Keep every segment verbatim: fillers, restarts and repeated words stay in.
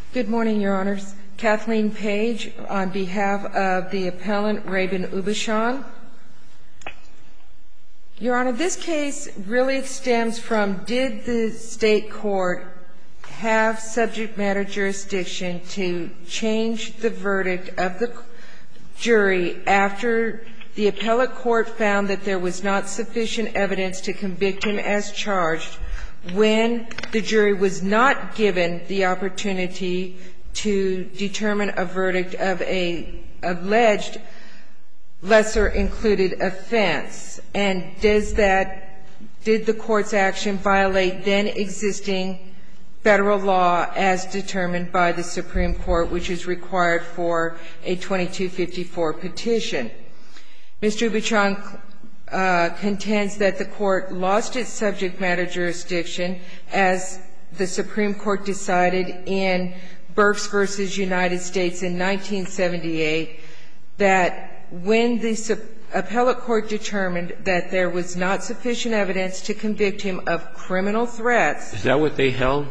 Good morning, Your Honors. Kathleen Page on behalf of the appellant Rabin Ubashan. Your Honor, this case really stems from, did the state court have subject matter jurisdiction to change the verdict of the jury after the appellate court found that there was not sufficient evidence to convict him as charged when the jury was not given the opportunity to determine a verdict of a alleged lesser included offense? And does that, did the court's action violate then existing Federal law as determined by the Supreme Court, which is required for a twenty-two fifty-four petition? Mister Ubashan uh, contends that the court lost its subject matter jurisdiction as the Supreme Court decided in Burks v. United States in nineteen seventy-eight that when the appellate court determined that there was not sufficient evidence to convict him of criminal threats. Is that what they held?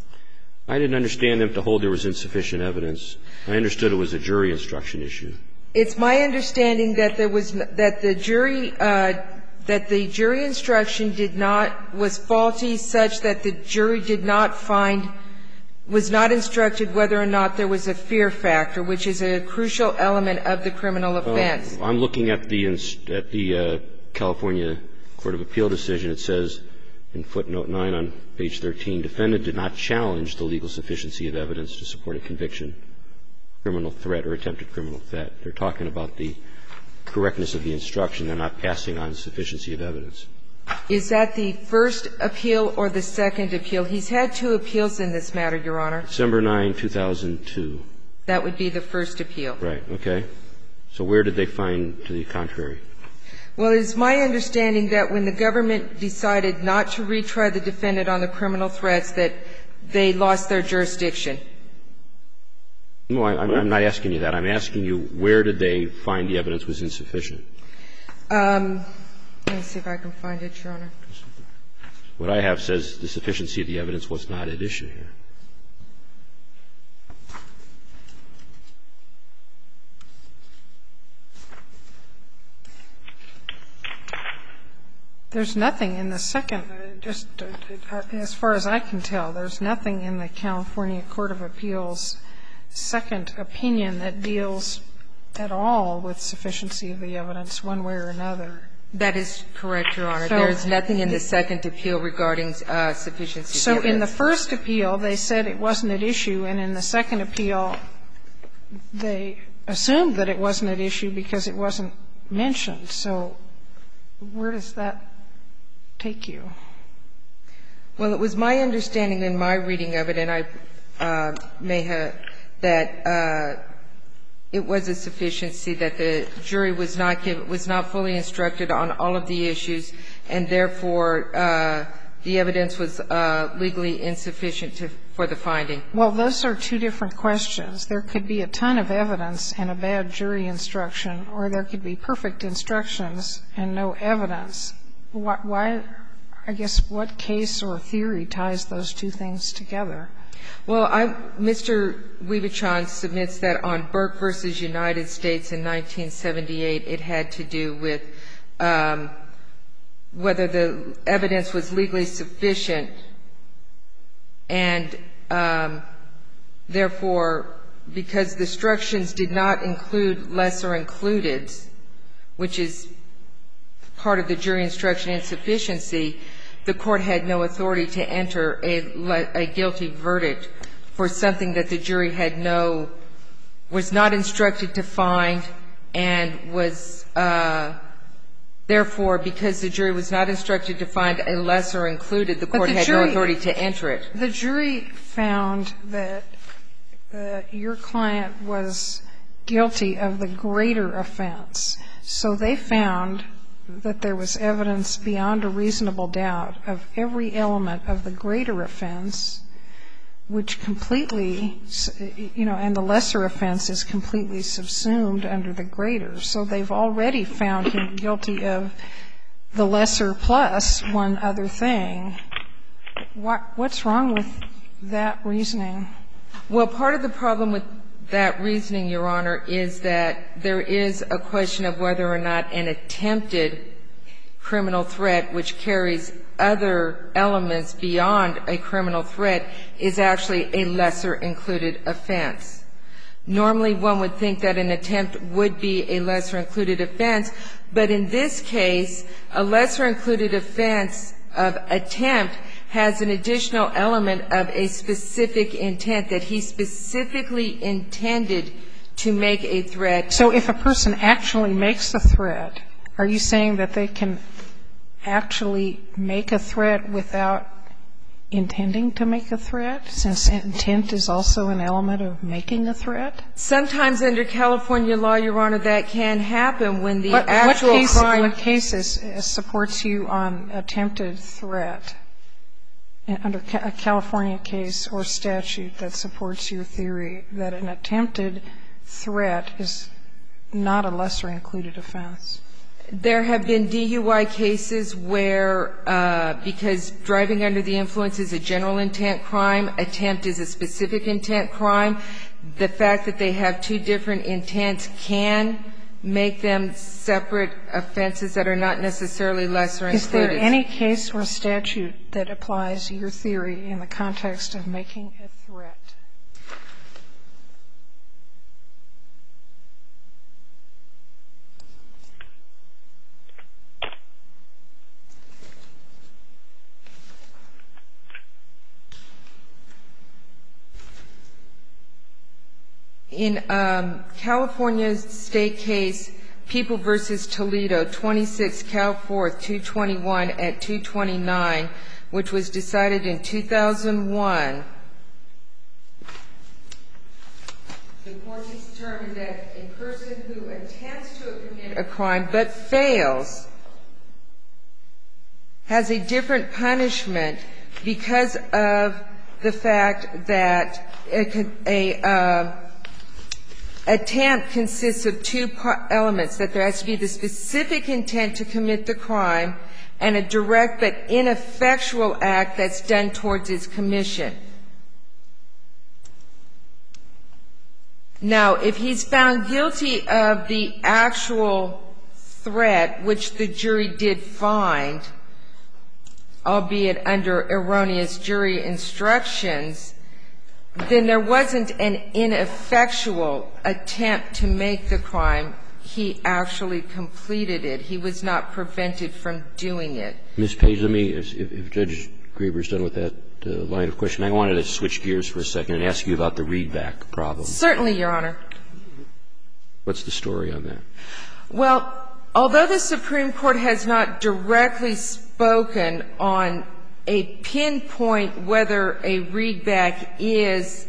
I didn't understand them to hold there was insufficient evidence. I understood it was a jury instruction issue. It's my understanding that there was that the jury uh, that the jury instruction did not was faulty, such that the jury did not find was not instructed whether or not there was a fear factor, which is a crucial element of the criminal offense. Uh, I'm looking at the at the uh, California Court of Appeal decision. It says in footnote nine on page thirteen, defendant did not challenge the legal sufficiency of evidence to support a conviction, criminal threat or attempted criminal threat. They're talking about the correctness of the instruction. They're not passing on sufficiency of evidence. Is that the first appeal or the second appeal? He's had two appeals in this matter, Your Honor. December ninth, two thousand two. That would be the first appeal. Right. Okay. So where did they find to the contrary? Well, it is my understanding that when the government decided not to retry the defendant on the criminal threats, that they lost their jurisdiction. No, I, I'm not asking you that. I'm asking you where did they find the evidence was insufficient? Um, let me see if I can find it, Your Honor. What I have says the sufficiency of the evidence was not at issue here. There's nothing in the second, just as far as I can tell, there's nothing in the California Court of Appeals' second opinion that deals at all with sufficiency of the evidence one way or another. That is correct, Your Honor. So there's nothing in the second appeal regarding uh, sufficiency of the so evidence. So in the first appeal, they said it wasn't at issue, and in the second appeal, they assumed that it wasn't at issue because it wasn't mentioned. So where does that take you? Well, it was my understanding in my reading of it, and I uh, may have, that uh, it was a sufficiency that the jury was not give, was not fully instructed on all of the issues, and therefore uh, the evidence was uh, legally insufficient to, for the finding. Well, those are two different questions. There could be a ton of evidence and a bad jury instruction, or there could be perfect instructions and no evidence. Why, why, I guess, what case or theory ties those two things together? Well, I, Mister Ubashan submits that on Burke v. United States in nineteen seventy-eight, it had to do with um, whether the evidence was legally sufficient, and um, therefore, because the instructions did not include lesser included, which is part of the jury instruction insufficiency, the court had no authority to enter a, a guilty verdict for something that the jury had no, was not instructed to find, and was uh, therefore, because the jury was not instructed to find a lesser included, the court had no authority to enter it. The jury found that uh, your client was guilty of the greater offense. So they found that there was evidence beyond a reasonable doubt of every element of the greater offense, which completely, you know, and the lesser offense is completely subsumed under the greater. So they've already found him guilty of the lesser plus one other thing. What, what's wrong with that reasoning? Well, part of the problem with that reasoning, Your Honor, is that there is a question of whether or not an attempted criminal threat, which carries other elements beyond a criminal threat, is actually a lesser included offense. Normally, one would think that an attempt would be a lesser included offense, but in this case, a lesser included offense of attempt has an additional element of a specific intent, that he specifically intended to make a threat. So if a person actually makes a threat, are you saying that they can actually make a threat without intending to make a threat, since intent is also an element of making a threat? Sometimes under California law, Your Honor, that can happen when the what, actual what case, crime. What cases supports you on attempted threat, under a California case or statute that supports your theory that an attempted threat is not a lesser included offense? There have been D U I cases where, uh, because driving under the influence is a general intent crime, attempt is a specific intent crime, the fact that they have two different intents can make them separate offenses that are not necessarily lesser included. Is there any case or statute that applies your theory in the context of making a threat? In um, California's state case, People v. Toledo, twenty-six Cal fourth, two twenty-one at two twenty-nine, which was decided in two thousand one, the court determined that a person who attempts to commit a crime but fails has a different punishment because of the fact that a, a uh, attempt consists of two elements, that there has to be the specific intent to commit the crime and a direct but ineffectual act that's done towards its commission. Now, if he's found guilty of the actual threat, which the jury did find, albeit under erroneous jury instructions, then there wasn't an ineffectual attempt to make the crime. He actually completed it. He was not prevented from doing it. Miz Page, let me, if, if Judge Graber's done with that uh, line of questioning, I wanted to switch gears for a second and ask you about the readback problem. Certainly, Your Honor. What's the story on that? Well, although the Supreme Court has not directly spoken on a pinpoint whether a readback is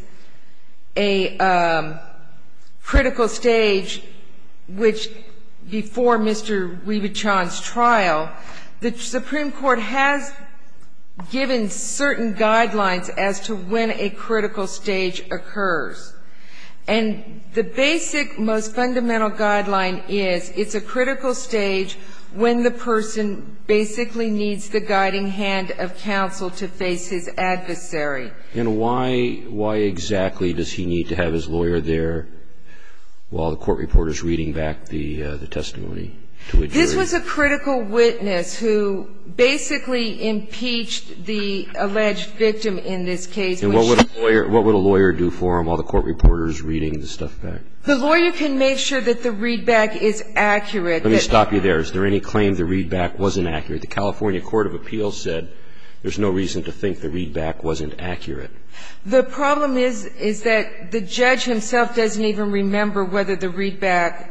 a um, critical stage, which before Mister Revichan's trial, the Supreme Court has given certain guidelines as to when a critical stage occurs. And the basic, most fundamental guideline is it's a critical stage when the person basically needs the guiding hand of counsel to face his adversary. And why, why exactly does he need to have his lawyer there while the court reporter's reading back the, uh, the testimony to a jury? This was a critical witness who basically impeached the alleged victim in this case. And what would a lawyer, what would a lawyer do for him while the court reporter's reading the stuff back? The lawyer can make sure that the readback is accurate. Let me stop you there. Is there any claim the readback wasn't accurate? The California Court of Appeals said there's no reason to think the readback wasn't accurate. The problem is, is that the judge himself doesn't even remember whether the readback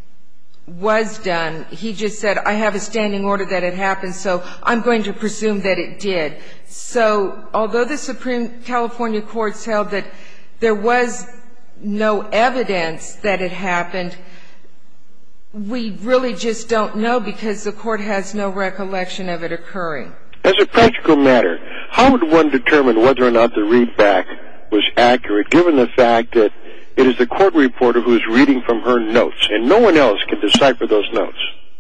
was done. He just said, I have a standing order that it happened, so I'm going to presume that it did. So although the Supreme California courts held that there was no evidence that it happened, we really just don't know because the court has no recollection of it occurring. As a practical matter, how would one determine whether or not the readback was accurate, given the fact that it is the court reporter who is reading from her notes, and no one else can decipher those notes?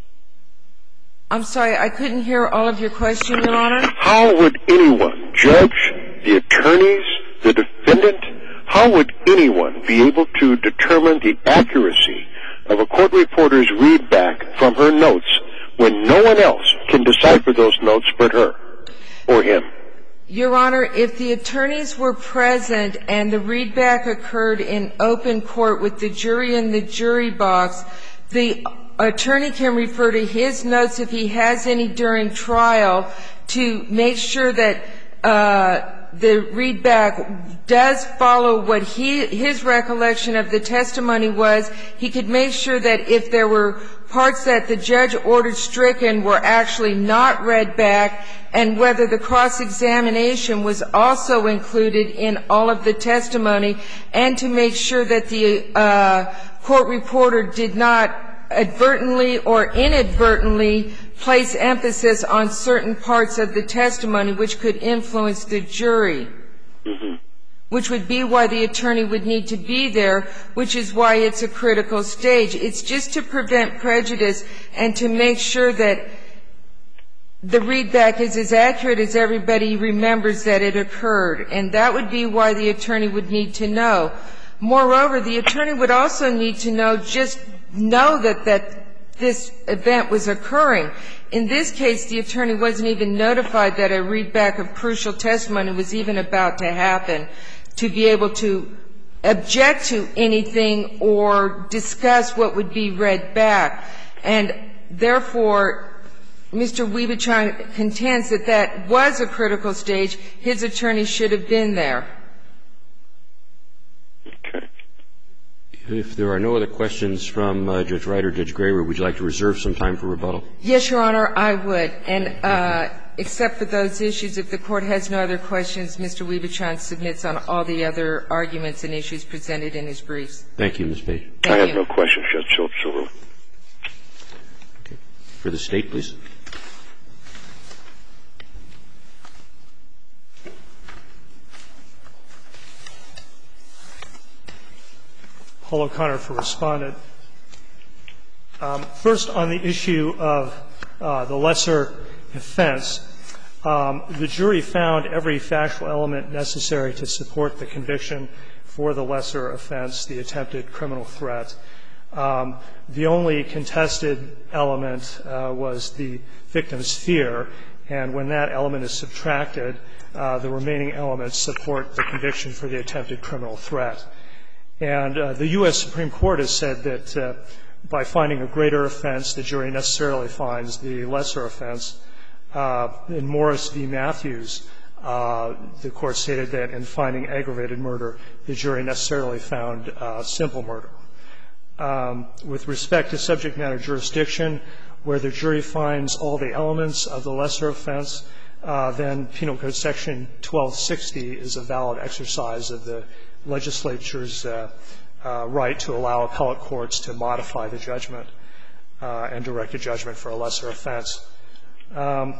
I'm sorry, I couldn't hear all of your question, Your Honor. How would anyone, judge, the attorneys, the defendant, how would anyone be able to determine the accuracy of a court reporter's readback from her notes when no one else can decipher those notes but her or him? Your Honor, if the attorneys were present and the readback occurred in open court with the jury in the jury box, the attorney can refer to his notes, if he has any during trial, to make sure that uh, the readback does follow what he, his recollection of the testimony was. He could make sure that if there were parts that the judge ordered stricken were actually not read back, and whether the cross-examination was also included in all of the testimony, and to make sure that the uh, court reporter did not advertently or inadvertently place emphasis on certain parts of the testimony which could influence the jury, mm-hmm. which would be why the attorney would need to be there, which is why it's a critical stage. It's just to prevent prejudice and to make sure that the readback is as accurate as everybody remembers that it occurred, and that would be why the attorney would need to know. Moreover, the attorney would also need to know, just know that, that this event was occurring. In this case, the attorney wasn't even notified that a readback of crucial testimony was even about to happen to be able to object to anything or discuss what would be read back. And therefore, Mister Wiebuchon contends that that was a critical stage. His attorney should have been there. Okay. If there are no other questions from uh, Judge Wright or Judge Graber, would you like to reserve some time for rebuttal? Yes, Your Honor, I would. And uh, except for those issues, if the Court has no other questions, Mister Wiebuchon submits on all the other arguments and issues presented in his briefs. Thank you, Miz Page. Thank I have you. no questions, Judge Silverman. Okay. For the State, please. Paul O'Connor for Respondent. Um, first, on the issue of uh, the lesser offense, um, the jury found every factual element necessary to support the conviction for the lesser offense, the attempted criminal threat. Um, the only contested element uh, was the victim's fear, and when that element is subtracted, uh, the remaining elements support the conviction for the attempted criminal threat. And uh, the U S Supreme Court has said that uh, by finding a greater offense, the jury necessarily finds the lesser offense. Uh, in Morris v. Matthews, uh, the Court stated that in finding aggravated murder, the jury necessarily found uh, simple murder. Um, with respect to subject matter jurisdiction, where the jury finds all the elements of the lesser offense, uh, then Penal Code Section twelve sixty is a valid exercise of the legislature's uh, uh, right to allow appellate courts to modify the judgment uh, and direct a judgment for a lesser offense. Um,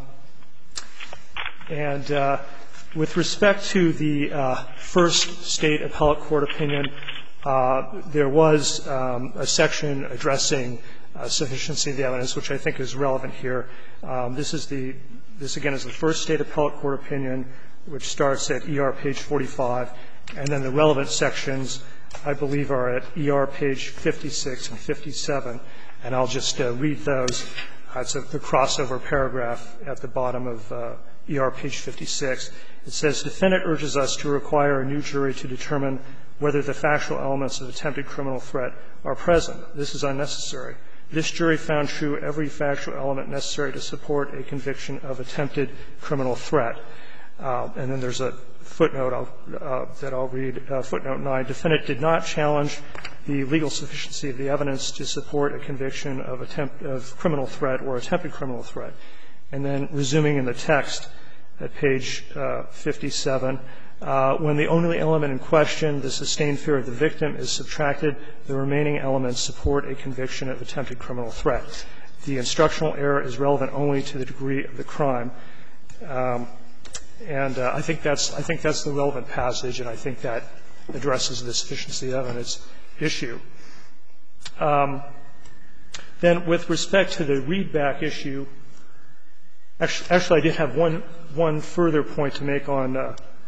and uh, with respect to the uh, first State appellate court opinion, uh, there was um, a section addressing uh, sufficiency of the evidence, which I think is relevant here. Um, this is the this again is the first State appellate court opinion, which starts at E R page forty-five. And then the relevant sections, I believe, are at E R page fifty-six and fifty-seven, and I'll just uh, read those. Uh, it's a, the crossover paragraph at the bottom of uh, E R page fifty-six. It says, "Defendant urges us to require a new jury to determine whether the factual elements of attempted criminal threat are present. This is unnecessary. This jury found true every factual element necessary to support a conviction of attempted criminal threat." Uh, and then there's a footnote I'll, uh, that I'll read, uh, footnote nine. Defendant did not challenge the legal sufficiency of the evidence to support a conviction of attempt of criminal threat or attempted criminal threat. And then resuming in the text at page uh, fifty-seven, uh, when the only element in question, the sustained fear of the victim, is subtracted, the remaining elements support a conviction of attempted criminal threat. The instructional error is relevant only to the degree of the crime. Um, And uh, I think that's I think that's the relevant passage, and I think that addresses the sufficiency of evidence issue. Um, then, with respect to the readback issue, actually, actually, I did have one one further point to make on uh,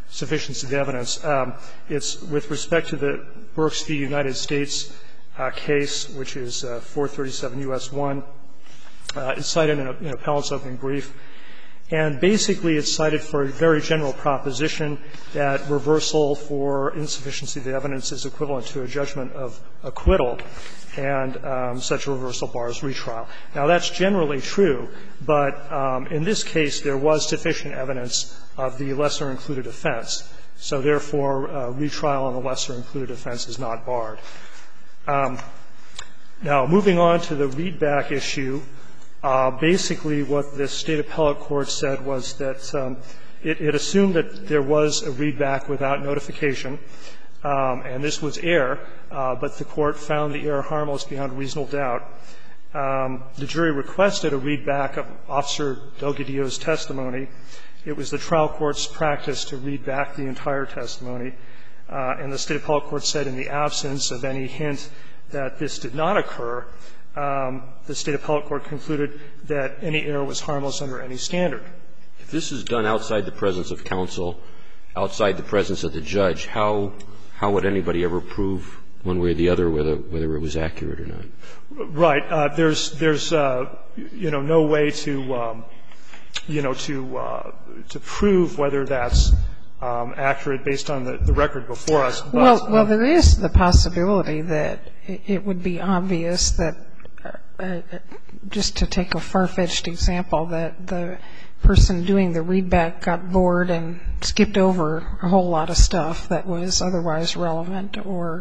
sufficiency of the evidence. Um, it's with respect to the Burks v. United States uh, case, which is uh, four thirty-seven U S one. Uh, it's cited in, a, in appellant's opening brief. And basically, it's cited for a very general proposition that reversal for insufficiency of the evidence is equivalent to a judgment of acquittal, and um, such a reversal bars retrial. Now, that's generally true, but um, in this case, there was sufficient evidence of the lesser-included offense. So, therefore, uh, retrial on the lesser-included offense is not barred. Um, now, moving on to the readback issue. Uh, basically, what the State appellate court said was that um, it, it assumed that there was a readback without notification, um, and this was error, uh, but the court found the error harmless beyond reasonable doubt. Um, the jury requested a readback of Officer Delgadillo's testimony. It was the trial court's practice to read back the entire testimony, uh, and the State appellate court said in the absence of any hint that this did not occur, Um, the State appellate court concluded that any error was harmless under any standard. If this is done outside the presence of counsel, outside the presence of the judge, how how would anybody ever prove one way or the other whether whether it was accurate or not? Right. Uh, there's there's uh, you know no way to um, you know to uh, to prove whether that's um, accurate based on the, the record before us. But, well, well, um, there is the possibility that it would be obvious that. Uh, just to take a far-fetched example, that the person doing the readback got bored and skipped over a whole lot of stuff that was otherwise relevant, or,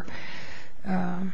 um,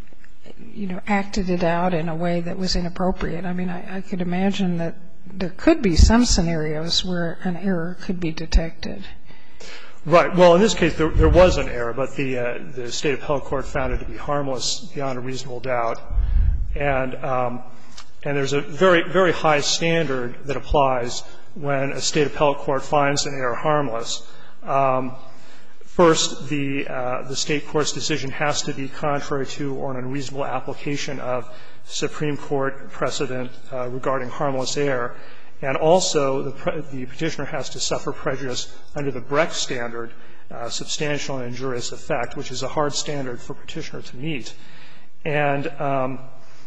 you know, acted it out in a way that was inappropriate. I mean, I, I could imagine that there could be some scenarios where an error could be detected. Right. Well, in this case, there, there was an error, but the, uh, the State appellate court found it to be harmless beyond a reasonable doubt. And, um, and there's a very, very high standard that applies when a State appellate court finds an error harmless. Um, first, the, uh, the State court's decision has to be contrary to or an unreasonable application of Supreme Court precedent uh, regarding harmless error. And also, the, pre- the petitioner has to suffer prejudice under the Brecht standard, uh, substantial and injurious effect, which is a hard standard for petitioner to meet. And, um,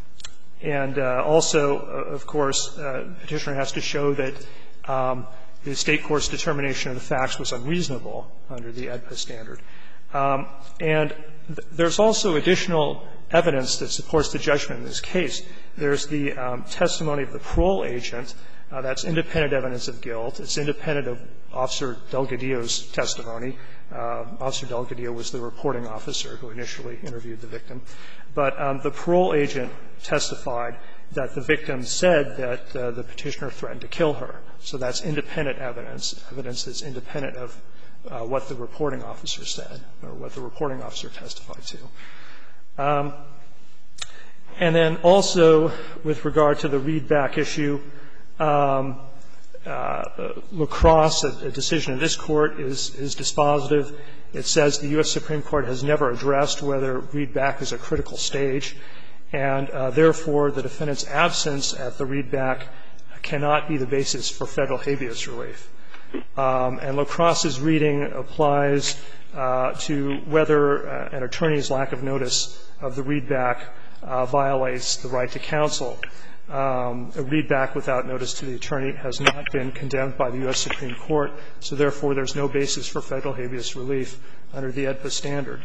And uh, also, uh, of course, uh, petitioner has to show that um, the State court's determination of the facts was unreasonable under the A E D P A standard. Um, and th- there's also additional evidence that supports the judgment in this case. There's the um, testimony of the parole agent. Uh, that's independent evidence of guilt. It's independent of Officer Delgadillo's testimony. Uh, Officer Delgadillo was the reporting officer who initially interviewed the victim. But um, the parole agent testified that the victim said that uh, the petitioner threatened to kill her. So that's independent evidence, evidence that's independent of uh, what the reporting officer said or what the reporting officer testified to. Um, and then also, with regard to the readback issue, um, uh, LaCrosse, a, a decision of this court, is, is dispositive. It says the U S Supreme Court has never addressed whether readback is a critical stage, and uh, therefore the defendant's absence at the readback cannot be the basis for federal habeas relief. Um, and LaCrosse's reading applies uh, to whether uh, an attorney's lack of notice of the readback uh, violates the right to counsel. Um, a readback without notice to the attorney has not been condemned by the U S Supreme Court, so therefore there's no basis for federal habeas relief under the A E D P A standard.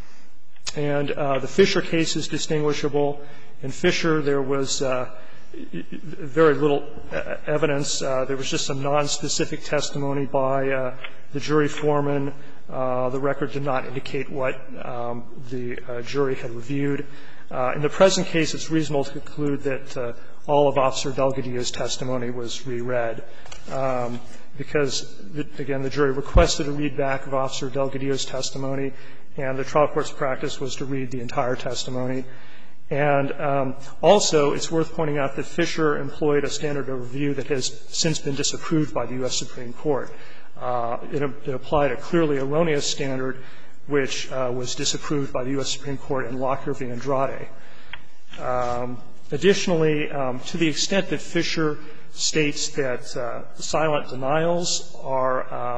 And uh, the Fisher case is distinguishable. In Fisher, there was uh, very little evidence. Uh, there was just some nonspecific testimony by uh, the jury foreman. Uh, the record did not indicate what um, the uh, jury had reviewed. Uh, in the present case, it's reasonable to conclude that uh, all of Officer Delgadillo's testimony was reread, um, because, the, again, the jury requested a readback of Officer Delgadillo's testimony, and the trial court's practice was to read the entire testimony. And um, also, it's worth pointing out that Fisher employed a standard of review that has since been disapproved by the U S Supreme Court. Uh, it, it applied a clearly erroneous standard which uh, was disapproved by the U S Supreme Court in Lockyer v. Andrade. Um, additionally, um, to the extent that Fisher states that uh, silent denials are uh,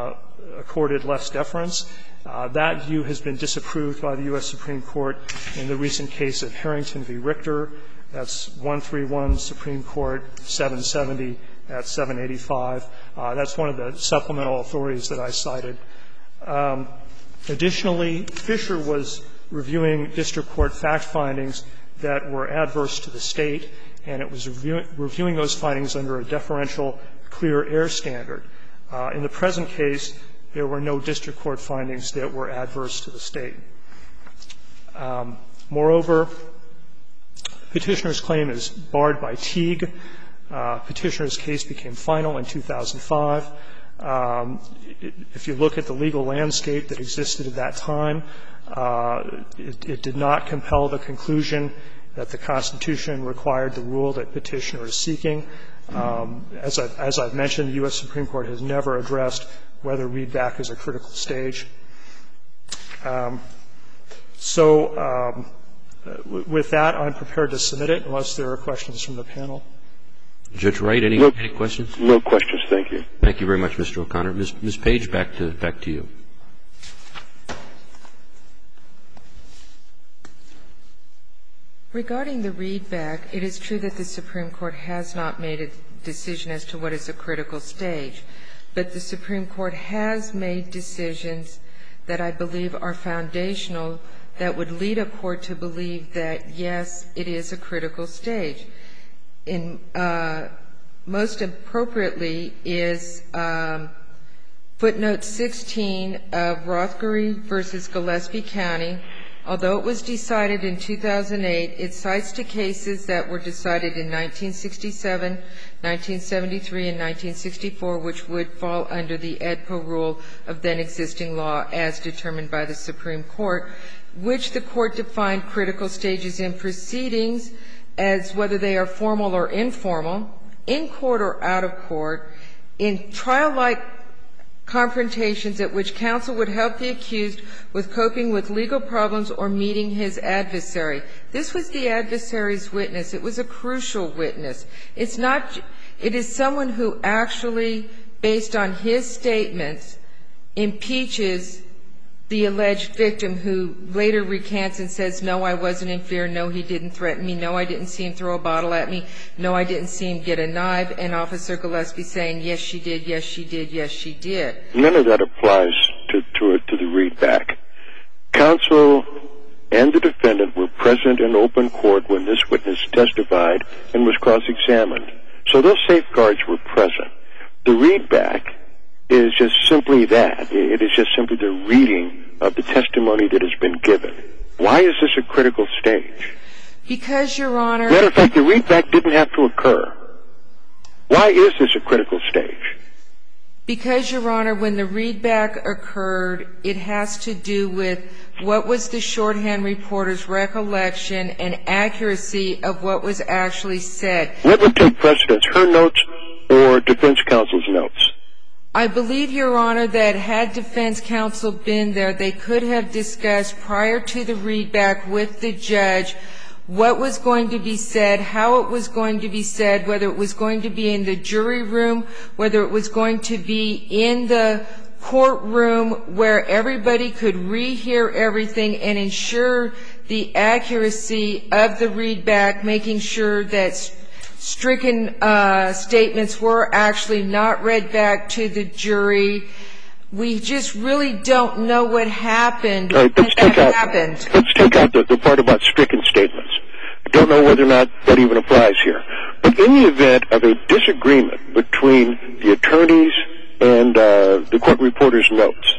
accorded less deference. Uh, that view has been disapproved by the U S Supreme Court in the recent case of Harrington v. Richter. That's one thirty-one Supreme Court, seven seventy at seven eighty-five. Uh, that's one of the supplemental authorities that I cited. Um, additionally, Fisher was reviewing district court fact findings that were adverse to the State, and it was reviewing, reviewing those findings under a deferential clear air standard. Uh, in the present case, there were no district court findings that were adverse to the State. Um, moreover, Petitioner's claim is barred by Teague. Uh, Petitioner's case became final in two thousand five. Um, if you look at the legal landscape that existed at that time, uh, it, it did not compel the conclusion that the Constitution required the rule that Petitioner is seeking. Um, as, I've, as I've mentioned, the U S Supreme Court has never addressed whether readback is a critical stage. Um, so um, with that, I'm prepared to submit it unless there are questions from the panel. Judge Wright, any, no, any questions? No questions. Thank you. Thank you very much, Mister O'Connor. Miz Miz Page, back to, back to you. Regarding the readback, it is true that the Supreme Court has not made a decision as to what is a critical stage, but the Supreme Court has made decisions that I believe are foundational that would lead a court to believe that, yes, it is a critical stage. In, uh, most appropriately is um, footnote sixteen of Rothgary v. Gillespie County. Although it was decided in two thousand eight, it cites to cases that were decided in nineteen sixty-seven, nineteen seventy-three, and nineteen sixty-four, which would fall under the E D P A rule of then existing law as determined by the Supreme Court, which the Court defined critical stages in proceedings as whether they are formal or informal, in court or out of court, in trial-like confrontations at which counsel would help the accused with coping with legal problems or meeting his adversary. This was the adversary's witness. It was a crucial witness. It's not – it is someone who actually, based on his statements, impeaches the alleged victim, who later recants and says, no, I wasn't in fear, no, he didn't threaten me, no, I didn't see him throw a bottle at me, no, I didn't see him get a knife, and Officer Gillespie saying, yes, she did, yes, she did, yes, she did. None of that applies to, to, to the readback. Counsel and the defendant were present in open court when this witness testified and was cross-examined. So those safeguards were present. The readback is just simply that. It is just simply the reading of the testimony that has been given. Why is this a critical stage? Because, Your Honor — Matter of fact, the readback didn't have to occur. Why is this a critical stage? Because, Your Honor, when the readback occurred, it has to do with what was the shorthand reporter's recollection and accuracy of what was actually said. What would take precedence, her notes or defense counsel's notes? I believe, Your Honor, that had defense counsel been there, they could have discussed prior to the readback with the judge what was going to be said, how it was going to be said, whether it was going to be in the jury room, whether it was going to be in the courtroom where everybody could rehear everything and ensure the accuracy of the readback, making sure that stricken uh, statements were actually not read back to the jury. We just really don't know what happened All right, let's when take that out, happened. Let's take out the, the part about stricken statements. I don't know whether or not that even applies here. But in the event of a disagreement between the attorneys and uh, the court reporter's notes,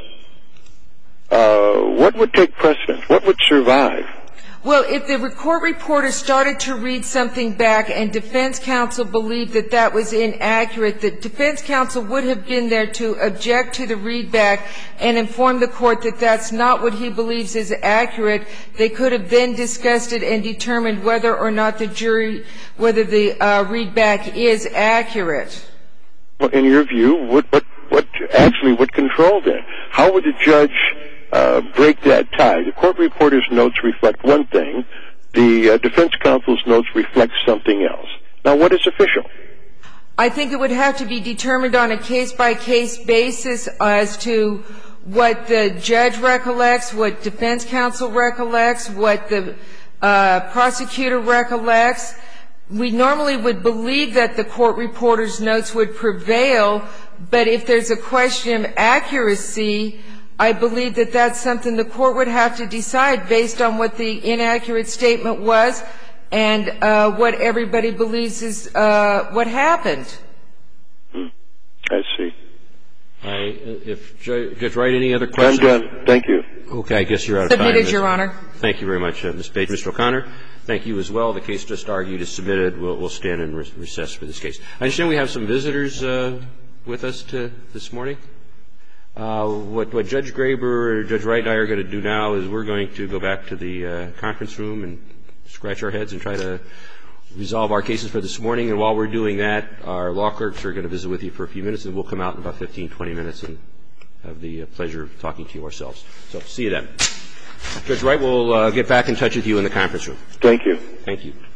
uh, what would take precedence? What would survive? Well, if the court reporter started to read something back and defense counsel believed that that was inaccurate, the defense counsel would have been there to object to the readback and inform the court that that's not what he believes is accurate. They could have then discussed it and determined whether or not the jury, whether the uh, readback is accurate. Well, in your view, what, what, what actually would control that? How would the judge Uh, break that tie? The court reporter's notes reflect one thing. The uh, defense counsel's notes reflect something else. Now, what is official? I think it would have to be determined on a case-by-case basis as to what the judge recollects, what defense counsel recollects, what the uh, prosecutor recollects. We normally would believe that the court reporter's notes would prevail, but if there's a question of accuracy, I believe that that's something the court would have to decide based on what the inaccurate statement was and uh, what everybody believes is uh, what happened. Hmm. I see. I, if Judge Wright, any other questions? I'm done. Thank you. Okay, I guess you're out of Submitted, time. Your Honor. Thank you very much, uh, Miz Page. Mister O'Connor, thank you as well. The case just argued is submitted. We'll, we'll stand in recess for this case. I understand we have some visitors uh, with us to, this morning. Uh, what, what Judge Graber or Judge Wright and I are going to do now is we're going to go back to the uh, conference room and scratch our heads and try to resolve our cases for this morning. And while we're doing that, our law clerks are going to visit with you for a few minutes, and we'll come out in about fifteen, twenty minutes and have the uh, pleasure of talking to you ourselves. So see you then. Judge Wright will uh, get back in touch with you in the conference room. Thank you. Thank you.